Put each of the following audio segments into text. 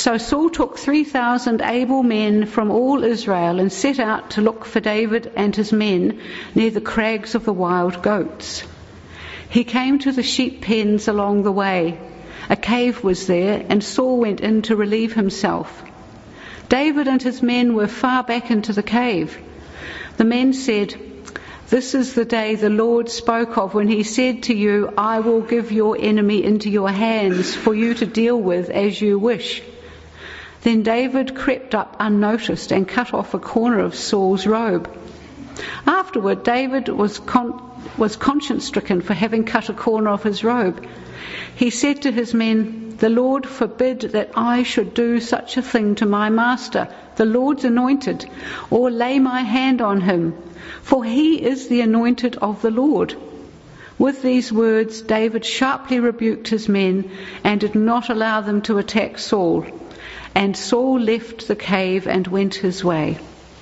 So Saul took 3,000 able men from all Israel and set out to look for David and his men near the crags of the wild goats. He came to the sheep pens along the way. A cave was there, and Saul went in to relieve himself. David and his men were far back into the cave. The men said, "This is the day the Lord spoke of when he said to you, 'I will give your enemy into your hands for you to deal with as you wish.'" Then David crept up unnoticed and cut off a corner of Saul's robe. Afterward, David was conscience-stricken for having cut a corner of his robe. He said to his men, "The Lord forbid that I should do such a thing to my master, the Lord's anointed, or lay my hand on him, for he is the anointed of the Lord." With these words, David sharply rebuked his men and did not allow them to attack Saul. And Saul left the cave and went his way.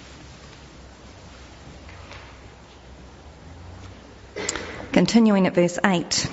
Continuing at verse 8.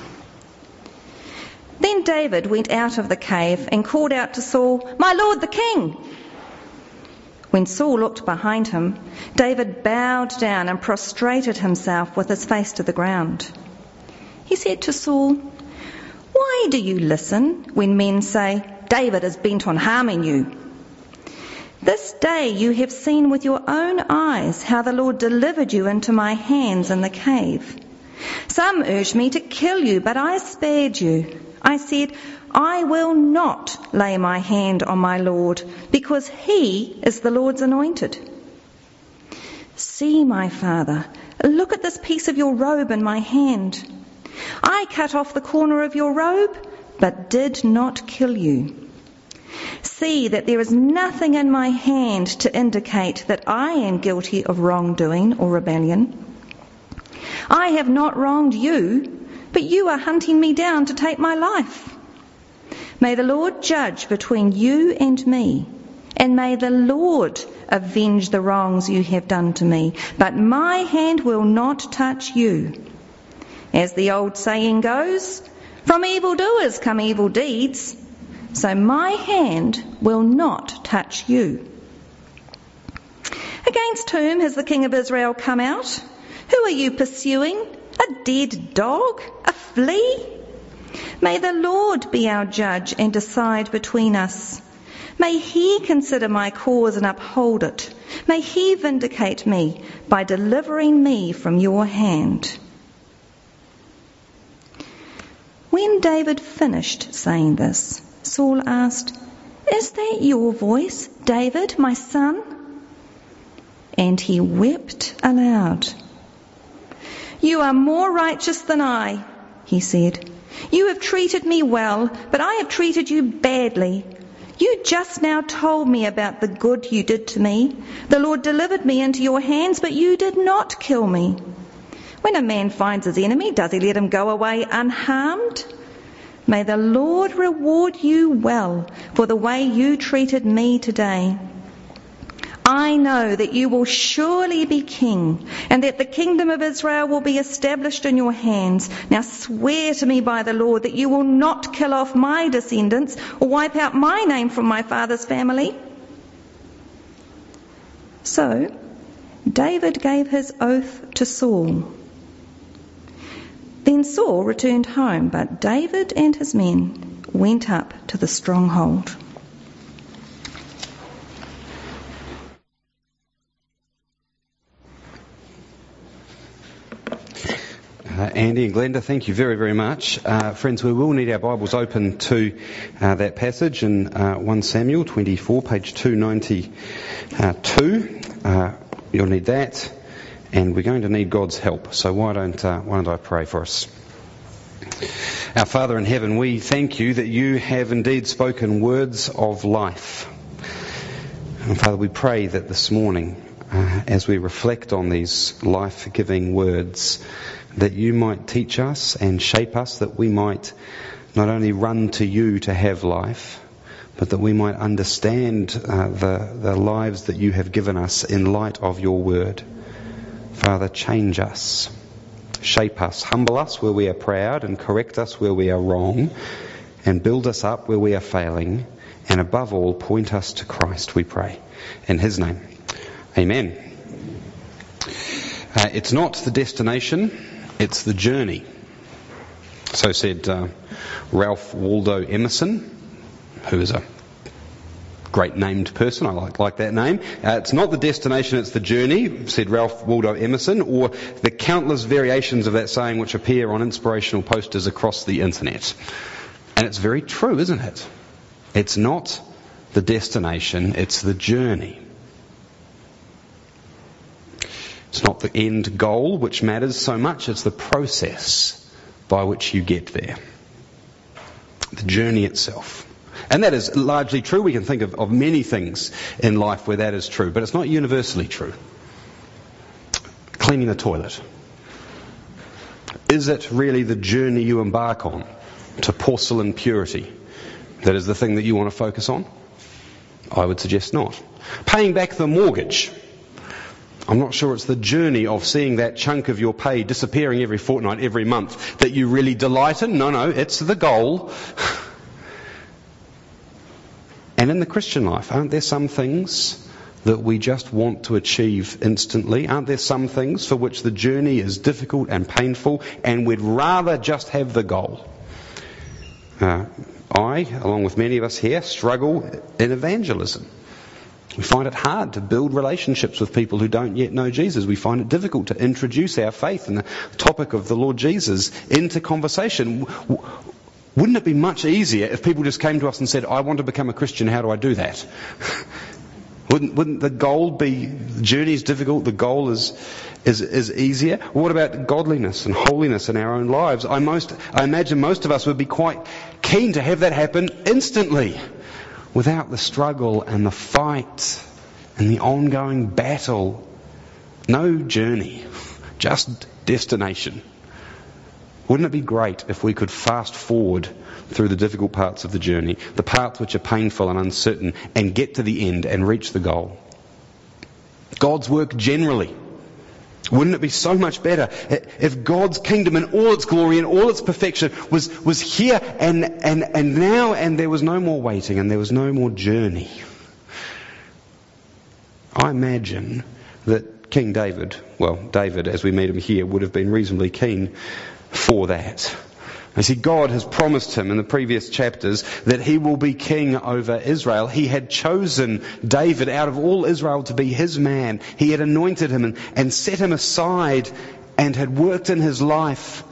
Then David went out of the cave and called out to Saul, "My lord the king!" When Saul looked behind him, David bowed down and prostrated himself with his face to the ground. He said to Saul, "Why do you listen when men say, 'David is bent on harming you'? This day you have seen with your own eyes how the Lord delivered you into my hands in the cave. Some urged me to kill you, but I spared you. I said, 'I will not lay my hand on my Lord, because he is the Lord's anointed.' See, my father, look at this piece of your robe in my hand. I cut off the corner of your robe, but did not kill you. See that there is nothing in my hand to indicate that I am guilty of wrongdoing or rebellion. I have not wronged you, but you are hunting me down to take my life. May the Lord judge between you and me, and may the Lord avenge the wrongs you have done to me, but my hand will not touch you. As the old saying goes, from evildoers come evil deeds, so my hand will not touch you. Against whom has the king of Israel come out? Who are you pursuing? A dead dog? A flea? May the Lord be our judge and decide between us. May he consider my cause and uphold it. May he vindicate me by delivering me from your hand." When David finished saying this, Saul asked, "Is that your voice, David, my son?" And he wept aloud. "You are more righteous than I," he said. "You have treated me well, but I have treated you badly. You just now told me about the good you did to me. The Lord delivered me into your hands, but you did not kill me. When a man finds his enemy, does he let him go away unharmed? May the Lord reward you well for the way you treated me today. I know that you will surely be king, and that the kingdom of Israel will be established in your hands. Now swear to me by the Lord that you will not kill off my descendants or wipe out my name from my father's family." So David gave his oath to Saul. Then Saul returned home, but David and his men went up to the stronghold. Andy and Glenda, thank you very, very much. Friends, we will need our Bibles open to that passage in 1 Samuel 24, page 292. You'll need that, and we're going to need God's help. So why don't I pray for us? Our Father in heaven, we thank you that you have indeed spoken words of life. And Father, we pray that this morning, as we reflect on these life-giving words, that you might teach us and shape us, that we might not only run to you to have life, but that we might understand the lives that you have given us in light of your word. Father, change us, shape us, humble us where we are proud, and correct us where we are wrong, and build us up where we are failing, and above all, point us to Christ, we pray. In His name, amen. It's not the destination, it's the journey. So said Ralph Waldo Emerson, who is a great named person. I like that name. It's not the destination, it's the journey, said Ralph Waldo Emerson, or the countless variations of that saying which appear on inspirational posters across the internet. And it's very true, isn't it? It's not the destination, it's the journey. It's not the end goal which matters so much, it's the process by which you get there. The journey itself. And that is largely true. We can think of many things in life where that is true, but it's not universally true. Cleaning the toilet. Is it really the journey you embark on to porcelain purity that is the thing that you want to focus on? I would suggest not. Paying back the mortgage. I'm not sure it's the journey of seeing that chunk of your pay disappearing every fortnight, every month, that you really delight in. No, it's the goal. And in the Christian life, aren't there some things that we just want to achieve instantly? Aren't there some things for which the journey is difficult and painful and we'd rather just have the goal? I, along with many of us here, struggle in evangelism. We find it hard to build relationships with people who don't yet know Jesus. We find it difficult to introduce our faith and the topic of the Lord Jesus into conversation. Wouldn't it be much easier if people just came to us and said, I want to become a Christian, how do I do that? Wouldn't the goal be, the journey is difficult, the goal is easier? What about godliness and holiness in our own lives? I imagine most of us would be quite keen to have that happen instantly, without the struggle and the fight and the ongoing battle. No journey, just destination. Wouldn't it be great if we could fast forward through the difficult parts of the journey, the parts which are painful and uncertain, and get to the end and reach the goal? God's work generally. Wouldn't it be so much better if God's kingdom in all its glory and all its perfection was here and now, and there was no more waiting and there was no more journey? I imagine that King David, David as we meet him here, would have been reasonably keen for that. You see, God has promised him in the previous chapters that he will be king over Israel. He had chosen David out of all Israel to be his man. He had anointed him and set him aside and had worked in his life.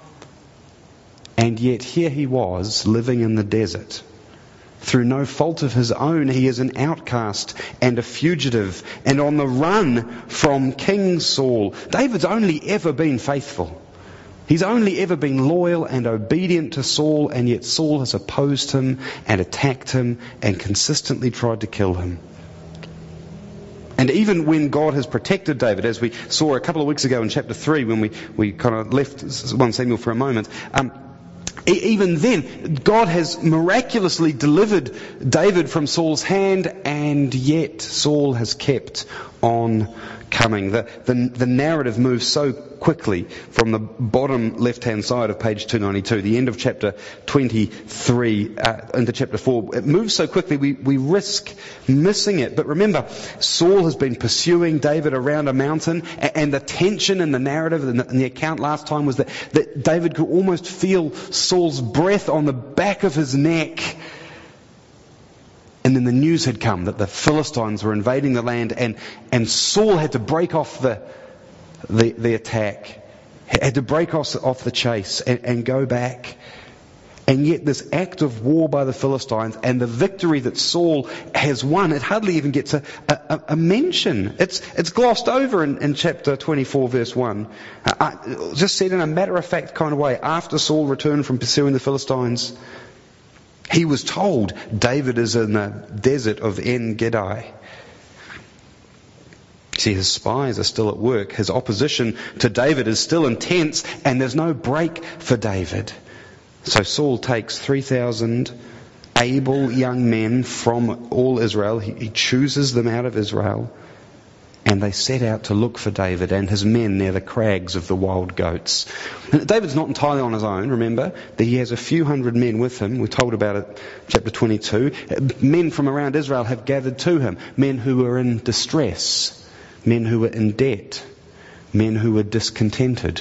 And yet here he was living in the desert. Through no fault of his own, he is an outcast and a fugitive and on the run from King Saul. David's only ever been faithful. He's only ever been loyal and obedient to Saul, and yet Saul has opposed him and attacked him and consistently tried to kill him. And even when God has protected David, as we saw a couple of weeks ago in chapter 3 when we kind of left 1 Samuel for a moment, even then, God has miraculously delivered David from Saul's hand, and yet Saul has kept on coming. The narrative moves so quickly from the bottom left-hand side of page 292, the end of chapter 23 into chapter 4. It moves so quickly we risk missing it. But remember, Saul has been pursuing David around a mountain, and the tension in the narrative and the account last time was that David could almost feel Saul's breath on the back of his neck. And then the news had come that the Philistines were invading the land, and Saul had to break off the attack, had to break off the chase and go back. And yet this act of war by the Philistines and the victory that Saul has won, it hardly even gets a mention. It's glossed over in chapter 24 verse 1. Just said in a matter-of-fact kind of way, after Saul returned from pursuing the Philistines, he was told David is in the desert of En-Gedi. See, his spies are still at work. His opposition to David is still intense, and there's no break for David. So Saul takes 3,000 able young men from all Israel. He chooses them out of Israel, and they set out to look for David and his men near the crags of the wild goats. David's not entirely on his own, remember. He has a few hundred men with him. We're told about it, chapter 22. Men from around Israel have gathered to him. Men who were in distress. Men who were in debt. Men who were discontented.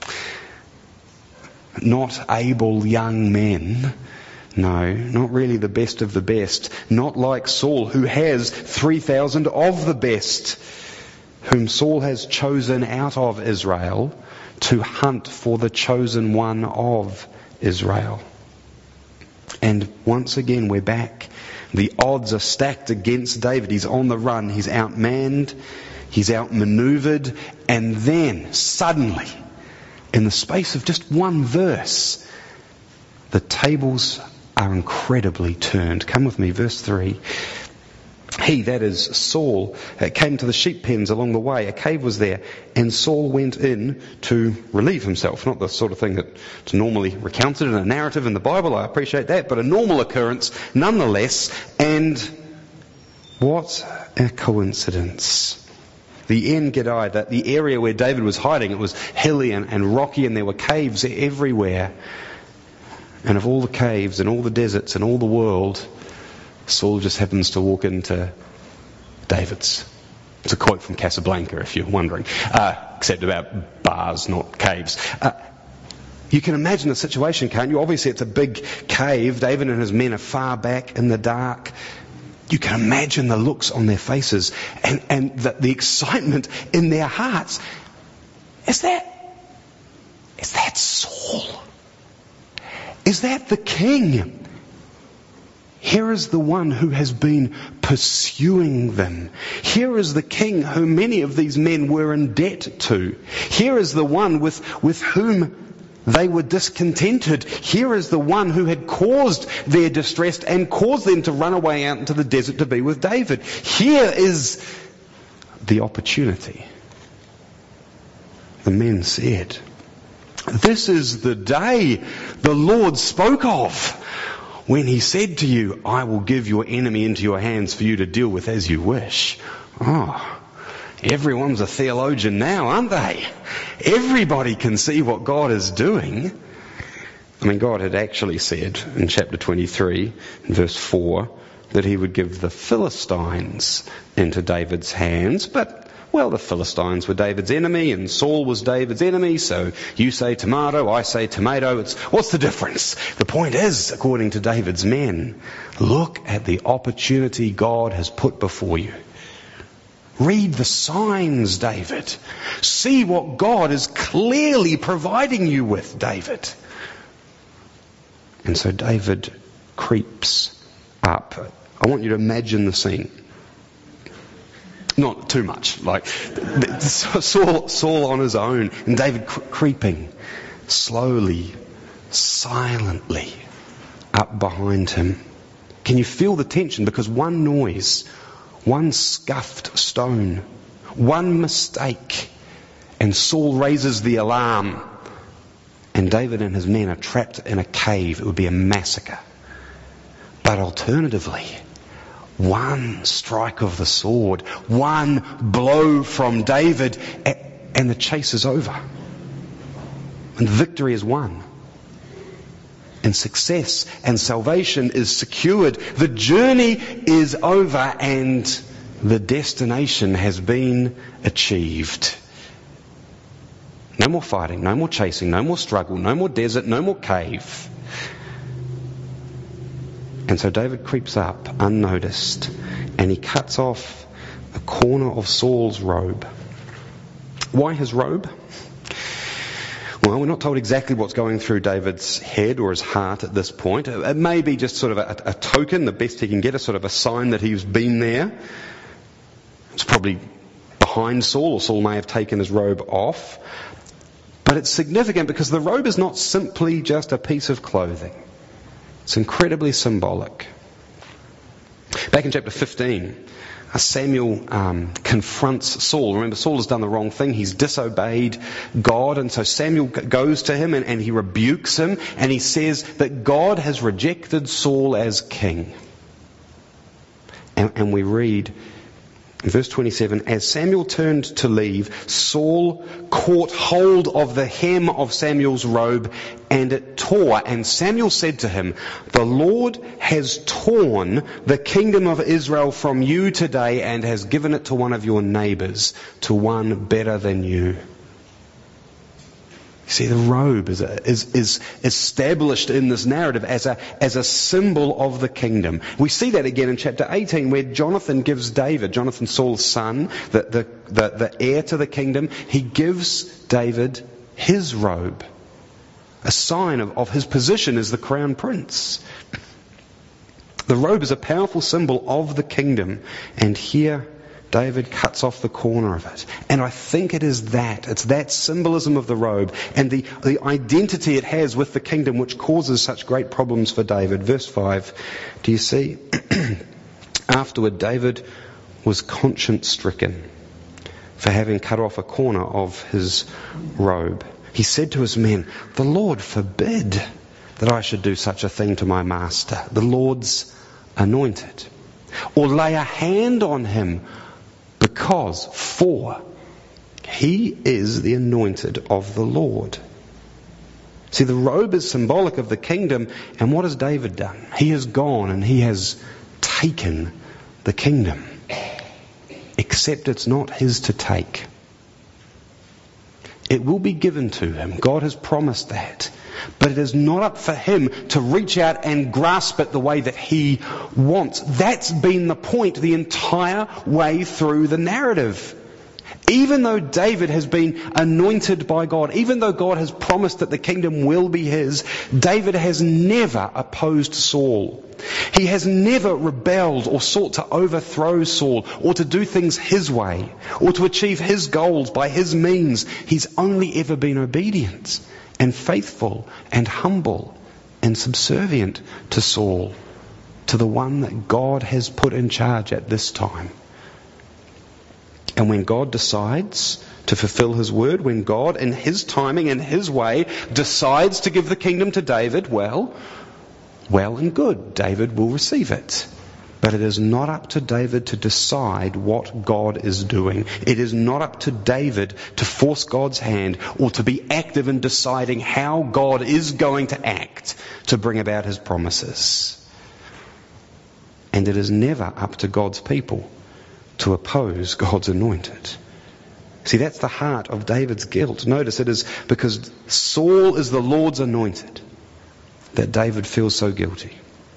Not able young men. No, not really the best of the best. Not like Saul, who has 3,000 of the best, whom Saul has chosen out of Israel to hunt for the chosen one of Israel. And once again, we're back. The odds are stacked against David. He's on the run. He's outmanned. He's outmaneuvered. And then, suddenly, in the space of just one verse, the tables are incredibly turned. Come with me, verse 3. He, that is Saul, came to the sheep pens along the way. A cave was there, and Saul went in to relieve himself. Not the sort of thing that's normally recounted in a narrative in the Bible, I appreciate that, but a normal occurrence nonetheless. And what a coincidence. The En Gedi, that the area where David was hiding, it was hilly and rocky, and there were caves everywhere. And of all the caves and all the deserts and all the world, Saul just happens to walk into David's. It's a quote from Casablanca, if you're wondering, except about bars, not caves. You can imagine the situation, can't you? Obviously it's a big cave. David and his men are far back in the dark. You can imagine the looks on their faces and the excitement in their hearts. Is that Saul? Is that the king? Here is the one who has been pursuing them. Here is the king whom many of these men were in debt to. Here is the one with whom they were discontented. Here is the one who had caused their distress and caused them to run away out into the desert to be with David. Here is the opportunity. The men said, "This is the day the Lord spoke of, when he said to you, I will give your enemy into your hands for you to deal with as you wish." Oh, everyone's a theologian now, aren't they? Everybody can see what God is doing. I mean, God had actually said in chapter 23, verse 4, that he would give the Philistines into David's hands, but well, the Philistines were David's enemy and Saul was David's enemy, so you say tomato, I say tomato. What's the difference? The point is, according to David's men, look at the opportunity God has put before you. Read the signs, David. See what God is clearly providing you with, David. And so David creeps up. I want you to imagine the scene. Not too much, like Saul on his own and David creeping slowly, silently up behind him. Can you feel the tension? Because one noise, one scuffed stone, one mistake, and Saul raises the alarm, and David and his men are trapped in a cave. It would be a massacre. But alternatively, one strike of the sword, one blow from David, and the chase is over. And victory is won. And success and salvation is secured. The journey is over and the destination has been achieved. No more fighting, no more chasing, no more struggle, no more desert, no more cave. And so David creeps up unnoticed and he cuts off a corner of Saul's robe. Why his robe? Well, we're not told exactly what's going through David's head or his heart at this point. It may be just sort of a token, the best he can get, a sort of a sign that he's been there. It's probably behind Saul, or Saul may have taken his robe off. But it's significant because the robe is not simply just a piece of clothing. It's incredibly symbolic. Back in chapter 15, Samuel confronts Saul. Remember, Saul has done the wrong thing. He's disobeyed God. And so Samuel goes to him and he rebukes him. And he says that God has rejected Saul as king. And we read Verse 27, as Samuel turned to leave, Saul caught hold of the hem of Samuel's robe and it tore. And Samuel said to him, the Lord has torn the kingdom of Israel from you today and has given it to one of your neighbors, to one better than you. See, the robe is established in this narrative as a symbol of the kingdom. We see that again in chapter 18 where Jonathan gives David, Jonathan Saul's son, the heir to the kingdom, he gives David his robe. A sign of his position as the crown prince. The robe is a powerful symbol of the kingdom, and here David cuts off the corner of it. And I think it's that symbolism of the robe and the identity it has with the kingdom which causes such great problems for David. Verse 5, do you see? Afterward, David was conscience stricken for having cut off a corner of his robe. He said to his men, the Lord forbid that I should do such a thing to my master, the Lord's anointed, or lay a hand on him, for he is the anointed of the Lord. See, the robe is symbolic of the kingdom, and what has David done? He has gone and he has taken the kingdom. Except it's not his to take. It will be given to him. God has promised that. But it is not up for him to reach out and grasp it the way that he wants. That's been the point the entire way through the narrative. Even though David has been anointed by God, even though God has promised that the kingdom will be his, David has never opposed Saul. He has never rebelled or sought to overthrow Saul or to do things his way or to achieve his goals by his means. He's only ever been obedient and faithful and humble and subservient to Saul, to the one that God has put in charge at this time. And when God decides to fulfill his word, when God in his timing and his way decides to give the kingdom to David, well and good, David will receive it. But it is not up to David to decide what God is doing. It is not up to David to force God's hand or to be active in deciding how God is going to act to bring about his promises. And it is never up to God's people to oppose God's anointed. See, that's the heart of David's guilt. Notice it is because Saul is the Lord's anointed that David feels so guilty.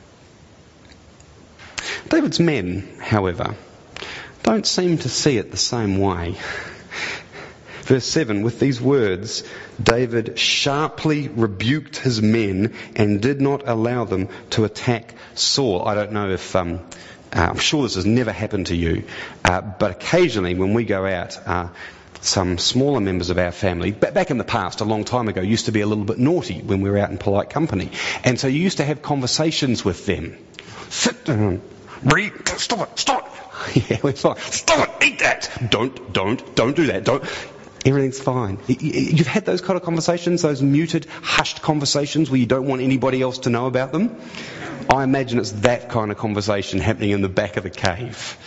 David's men, however, don't seem to see it the same way. Verse 7, with these words, David sharply rebuked his men and did not allow them to attack Saul. I don't know if, I'm sure this has never happened to you, but occasionally when we go out, some smaller members of our family, back in the past, a long time ago, used to be a little bit naughty when we were out in polite company. And so you used to have conversations with them. Sit down. Read. Stop it. Yeah, we're fine. Stop it. Eat that. Don't do that. Everything's fine. You've had those kind of conversations, those muted, hushed conversations where you don't want anybody else to know about them? I imagine it's that kind of conversation happening in the back of the cave.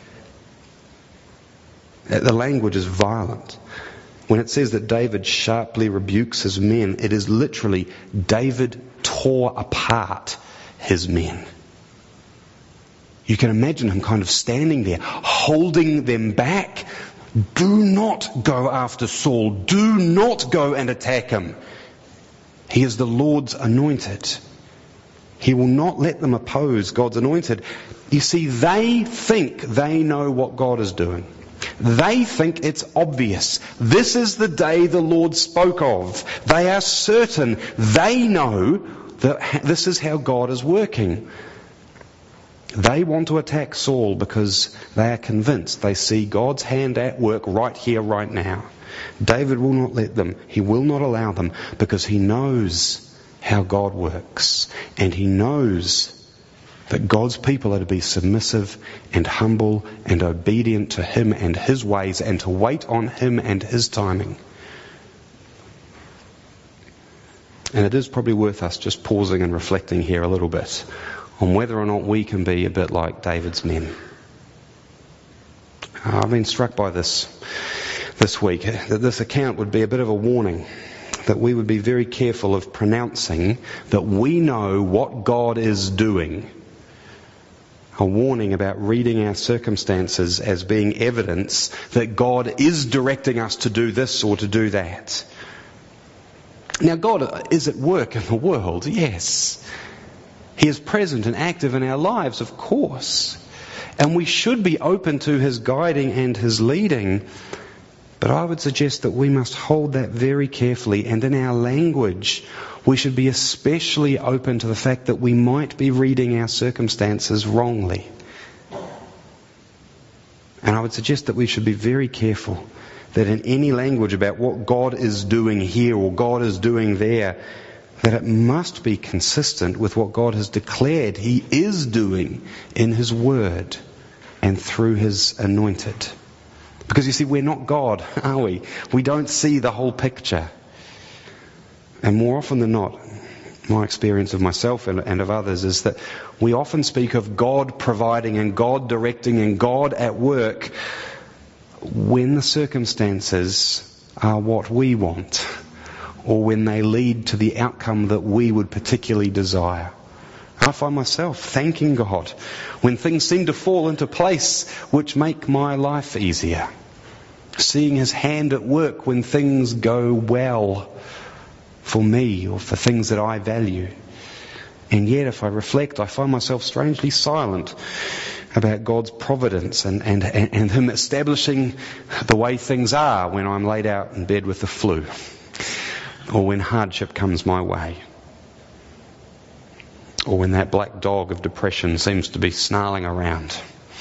The language is violent. When it says that David sharply rebukes his men, it is literally David tore apart his men. You can imagine him kind of standing there, holding them back. Do not go after Saul. Do not go and attack him. He is the Lord's anointed. He will not let them oppose God's anointed. You see, they think they know what God is doing. They think it's obvious. This is the day the Lord spoke of. They are certain. They know that this is how God is working. They want to attack Saul because they are convinced they see God's hand at work right here, right now. David will not let them. He will not allow them because he knows how God works. And he knows that God's people are to be submissive and humble and obedient to him and his ways and to wait on him and his timing. And it is probably worth us just pausing and reflecting here a little bit on whether or not we can be a bit like David's men. I've been struck by this week, that this account would be a bit of a warning, that we would be very careful of pronouncing that we know what God is doing. A warning about reading our circumstances as being evidence that God is directing us to do this or to do that. Now, God is at work in the world, yes. He is present and active in our lives, of course. And we should be open to His guiding and His leading. But I would suggest that we must hold that very carefully, and in our language we should be especially open to the fact that we might be reading our circumstances wrongly. And I would suggest that we should be very careful that in any language about what God is doing here or God is doing there, that it must be consistent with what God has declared He is doing in His Word and through His anointed. Because you see, we're not God, are we? We don't see the whole picture. And more often than not, my experience of myself and of others is that we often speak of God providing and God directing and God at work when the circumstances are what we want, or when they lead to the outcome that we would particularly desire. I find myself thanking God when things seem to fall into place which make my life easier. Seeing His hand at work when things go well for me or for things that I value. And yet, if I reflect, I find myself strangely silent about God's providence and Him establishing the way things are when I'm laid out in bed with the flu, or when hardship comes my way, or when that black dog of depression seems to be snarling around,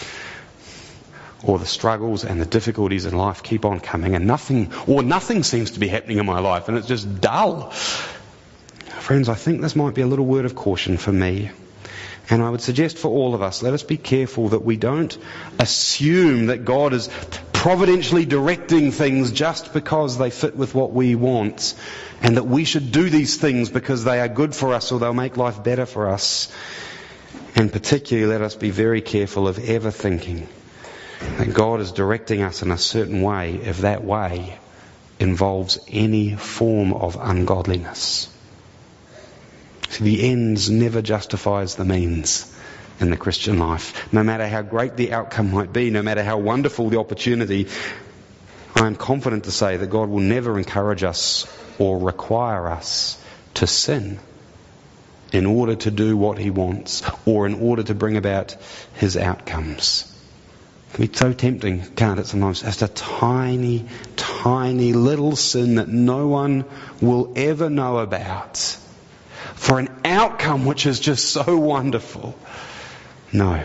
or the struggles and the difficulties in life keep on coming and nothing seems to be happening in my life and it's just dull. Friends, I think this might be a little word of caution for me. And I would suggest for all of us, let us be careful that we don't assume that God is providentially directing things just because they fit with what we want, and that we should do these things because they are good for us or they'll make life better for us. And particularly, let us be very careful of ever thinking that God is directing us in a certain way if that way involves any form of ungodliness. See, the ends never justifies the means in the Christian life. No matter how great the outcome might be, no matter how wonderful the opportunity, I am confident to say that God will never encourage us or require us to sin in order to do what He wants or in order to bring about His outcomes. It can be so tempting, can't it, sometimes? Just a tiny, tiny little sin that no one will ever know about, for an outcome which is just so wonderful. No.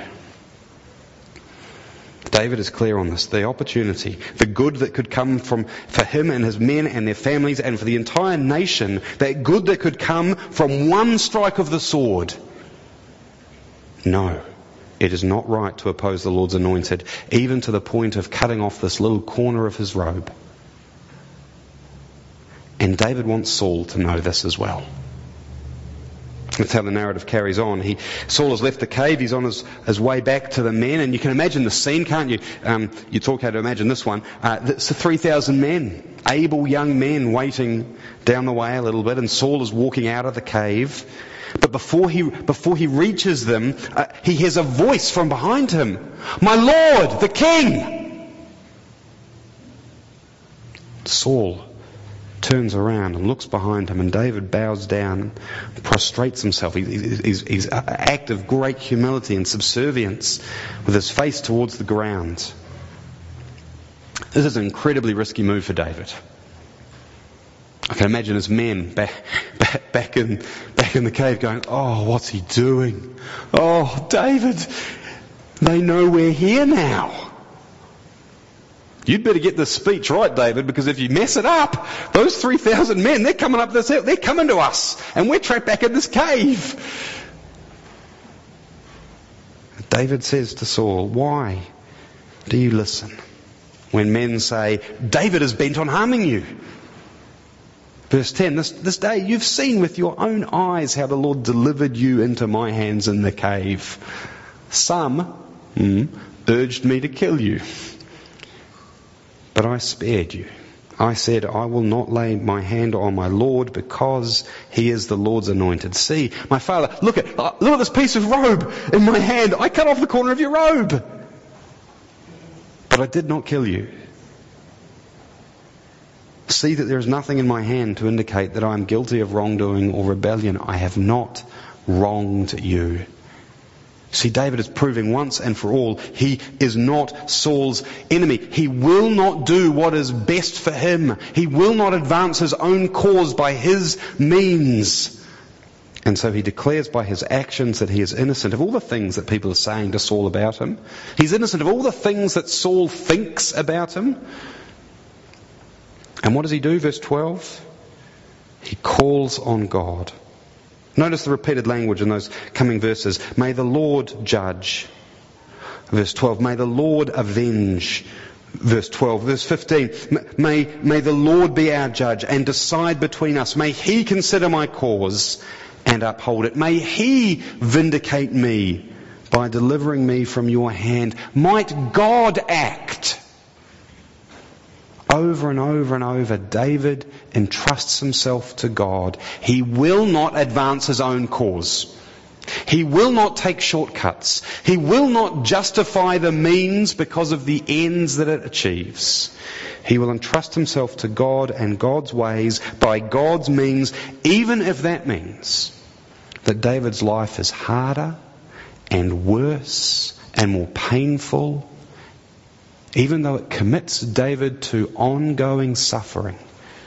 David is clear on this. The opportunity, the good that could come for him and his men and their families and for the entire nation, that good that could come from one strike of the sword. No. It is not right to oppose the Lord's anointed, even to the point of cutting off this little corner of his robe. And David wants Saul to know this as well. That's how the narrative carries on. Saul has left the cave, he's on his way back to the men, and you can imagine the scene, can't you? You talk how to imagine this one. It's the 3,000 men, able young men waiting down the way a little bit, and Saul is walking out of the cave. But before he reaches them, he hears a voice from behind him. "My Lord, the King!" Saul turns around and looks behind him, and David bows down and prostrates himself. He's an act of great humility and subservience with his face towards the ground. This is an incredibly risky move for David. I can imagine his men back in the cave going, "Oh, what's he doing? Oh, David, they know we're here now. You'd better get this speech right, David, because if you mess it up, those 3,000 men, they're coming up this hill, they're coming to us, and we're trapped back in this cave." David says to Saul, "Why do you listen when men say, 'David is bent on harming you'?" Verse 10, this day you've seen with your own eyes how the Lord delivered you into my hands in the cave. Some urged me to kill you, but I spared you. I said, I will not lay my hand on my Lord because he is the Lord's anointed. See, my father, look at this piece of robe in my hand. I cut off the corner of your robe. But I did not kill you. See that there is nothing in my hand to indicate that I am guilty of wrongdoing or rebellion. I have not wronged you. See, David is proving once and for all, he is not Saul's enemy. He will not do what is best for him. He will not advance his own cause by his means. And so he declares by his actions that he is innocent of all the things that people are saying to Saul about him. He's innocent of all the things that Saul thinks about him. And what does he do? Verse 12. He calls on God. Notice the repeated language in those coming verses. May the Lord judge. Verse 12. May the Lord avenge. Verse 12. Verse 15. May the Lord be our judge and decide between us. May he consider my cause and uphold it. May he vindicate me by delivering me from your hand. Might God act. Over and over and over, David entrusts himself to God. He will not advance his own cause. He will not take shortcuts. He will not justify the means because of the ends that it achieves. He will entrust himself to God and God's ways by God's means, even if that means that David's life is harder and worse and more painful, even though it commits David to ongoing suffering.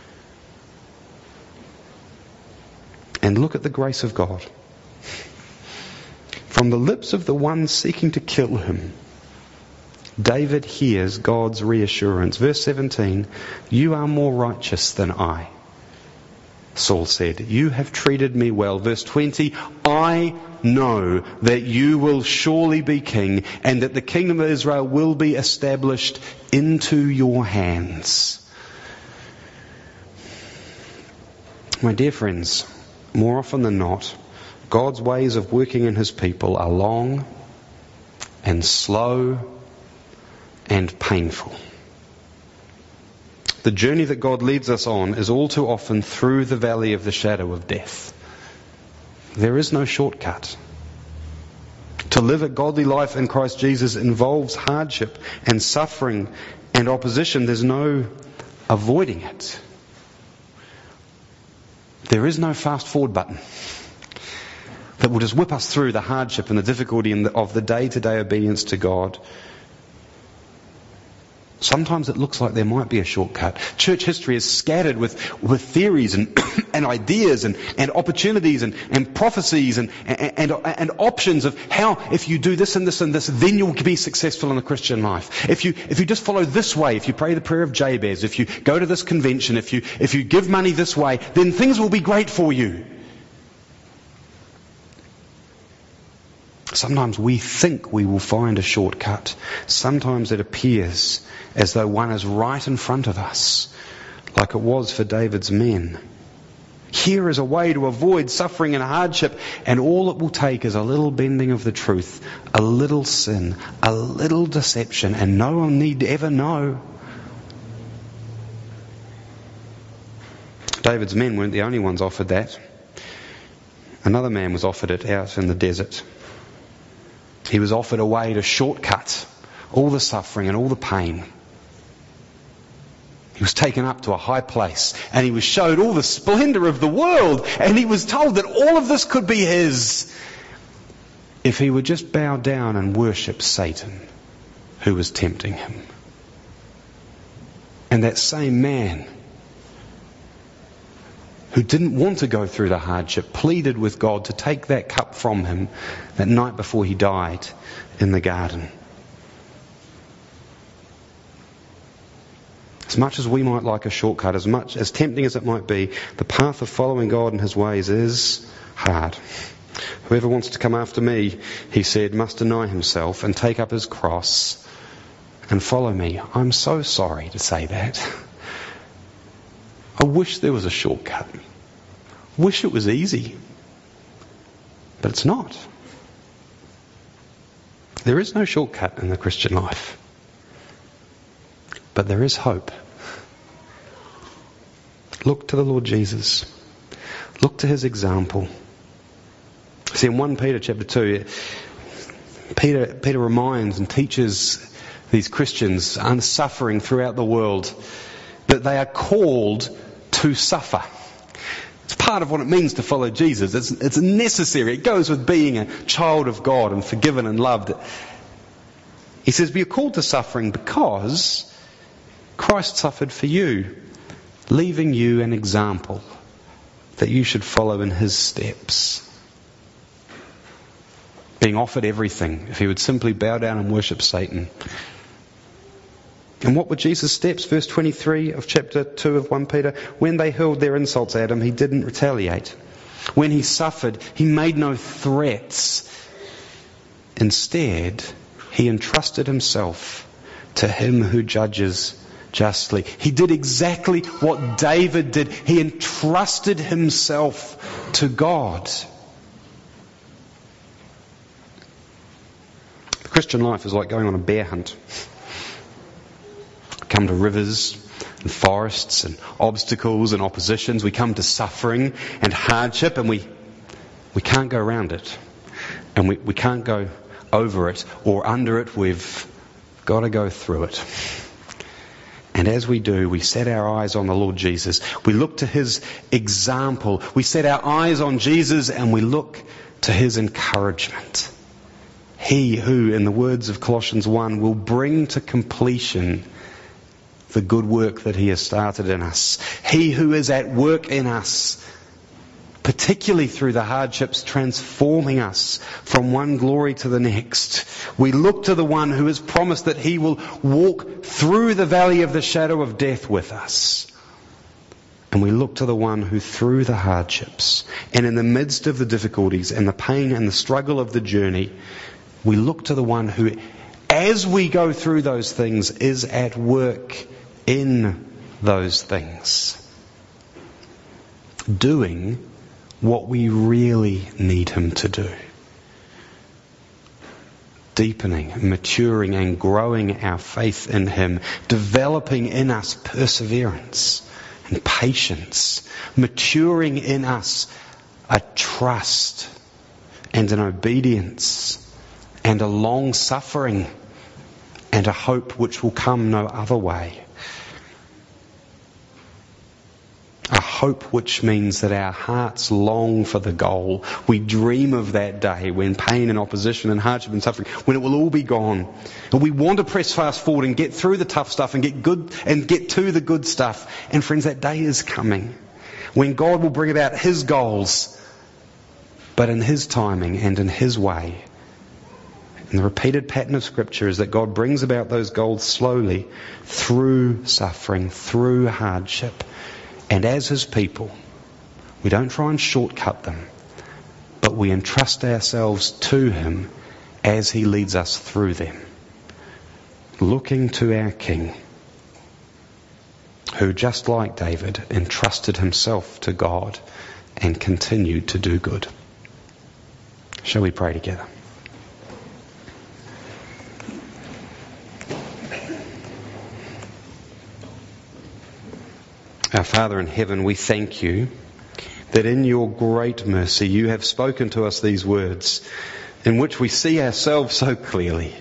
And look at the grace of God. From the lips of the one seeking to kill him, David hears God's reassurance. Verse 17, you are more righteous than I. Saul said, you have treated me well. Verse 20, I know that you will surely be king and that the kingdom of Israel will be established into your hands. My dear friends, more often than not, God's ways of working in his people are long and slow and painful. The journey that God leads us on is all too often through the valley of the shadow of death. There is no shortcut. To live a godly life in Christ Jesus involves hardship and suffering and opposition. There's no avoiding it. There is no fast forward button that will just whip us through the hardship and the difficulty of the day-to-day obedience to God. Sometimes it looks like there might be a shortcut. Church history is scattered with theories and ideas and opportunities and prophecies and options of how, if you do this and this and this, then you'll be successful in the Christian life. If you just follow this way, if you pray the prayer of Jabez, if you go to this convention, if you give money this way, then things will be great for you. Sometimes we think we will find a shortcut. Sometimes it appears as though one is right in front of us, like it was for David's men. Here is a way to avoid suffering and hardship, and all it will take is a little bending of the truth, a little sin, a little deception, and no one need ever know. David's men weren't the only ones offered that. Another man was offered it out in the desert. He was offered a way to shortcut all the suffering and all the pain. He was taken up to a high place and he was showed all the splendor of the world, and he was told that all of this could be his if he would just bow down and worship Satan, who was tempting him. And that same man who didn't want to go through the hardship pleaded with God to take that cup from him that night before he died in the garden. As much as we might like a shortcut, as much as tempting as it might be, the path of following God and his ways is hard. Whoever wants to come after me, he said, must deny himself and take up his cross and follow me. I'm so sorry to say that. I wish there was a shortcut. Wish it was easy. But it's not. There is no shortcut in the Christian life. But there is hope. Look to the Lord Jesus. Look to his example. See, in 1 Peter chapter 2, Peter reminds and teaches these Christians suffering throughout the world that they are called to suffer. It's part of what it means to follow Jesus. It's necessary. It goes with being a child of God and forgiven and loved. He says, you're called to suffering because Christ suffered for you, leaving you an example that you should follow in his steps. Being offered everything if he would simply bow down and worship Satan. And what were Jesus' steps? Verse 23 of chapter 2 of 1 Peter. When they hurled their insults at him, he didn't retaliate. When he suffered, he made no threats. Instead, he entrusted himself to him who judges justly. He did exactly what David did. He entrusted himself to God. The Christian life is like going on a bear hunt. We come to rivers and forests and obstacles and oppositions. We come to suffering and hardship, and we can't go around it. And we can't go over it or under it. We've got to go through it. And as we do, we set our eyes on the Lord Jesus. We look to his example. We set our eyes on Jesus and we look to his encouragement. He who, in the words of Colossians 1, will bring to completion the good work that he has started in us. He who is at work in us, particularly through the hardships, transforming us from one glory to the next. We look to the one who has promised that he will walk through the valley of the shadow of death with us. And we look to the one who, through the hardships and in the midst of the difficulties and the pain and the struggle of the journey, we look to the one who, as we go through those things, is at work in those things, doing what we really need him to do. Deepening, maturing and growing our faith in him, developing in us perseverance and patience, maturing in us a trust and an obedience and a long suffering and a hope which will come no other way. A hope which means that our hearts long for the goal. We dream of that day when pain and opposition and hardship and suffering, when it will all be gone. And we want to press fast forward and get through the tough stuff and get to the good stuff. And friends, that day is coming when God will bring about his goals, but in his timing and in his way. And the repeated pattern of Scripture is that God brings about those goals slowly through suffering, through hardship. And as his people, we don't try and shortcut them, but we entrust ourselves to him as he leads us through them. Looking to our King, who, just like David, entrusted himself to God and continued to do good. Shall we pray together? Our Father in heaven, we thank you that in your great mercy you have spoken to us these words in which we see ourselves so clearly.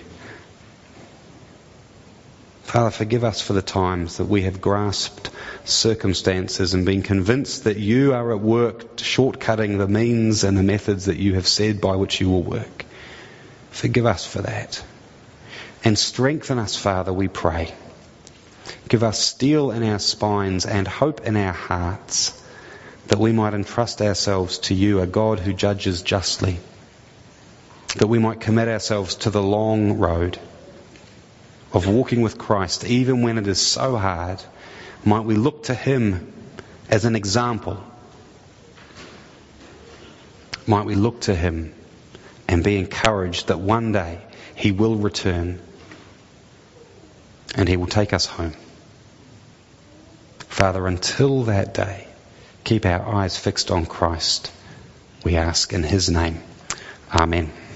Father, forgive us for the times that we have grasped circumstances and been convinced that you are at work shortcutting the means and the methods that you have said by which you will work. Forgive us for that. And strengthen us, Father, we pray. Give us steel in our spines and hope in our hearts, that we might entrust ourselves to you, a God who judges justly, that we might commit ourselves to the long road of walking with Christ, even when it is so hard. Might we look to him as an example. Might we look to him and be encouraged that one day he will return and he will take us home. Father, until that day, keep our eyes fixed on Christ. We ask in his name. Amen.